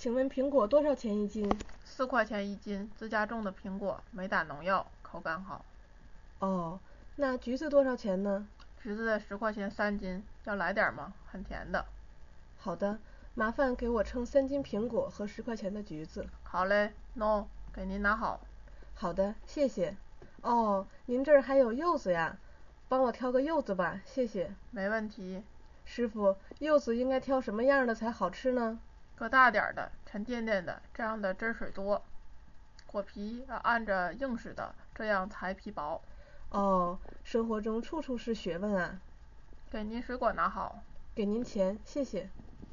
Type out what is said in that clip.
请问苹果多少钱一斤 ？4块钱一斤，自家种的苹果，没打农药，口感好。 哦，那橘子多少钱呢？ 橘子10块钱3斤，要来点吗？很甜的。 好的，麻烦给我称3斤苹果和10块钱的橘子。 好嘞，喏，给您拿好。 好的，谢谢。哦，您这儿还有柚子呀，帮我挑个柚子吧，谢谢。 没问题。 师傅，柚子应该挑什么样的才好吃呢？ 个大点的，沉甸甸的，这样的汁水多。果皮要按着硬实的，这样才皮薄。 哦，生活中处处是学问啊。 给您水果拿好。 给您钱，谢谢。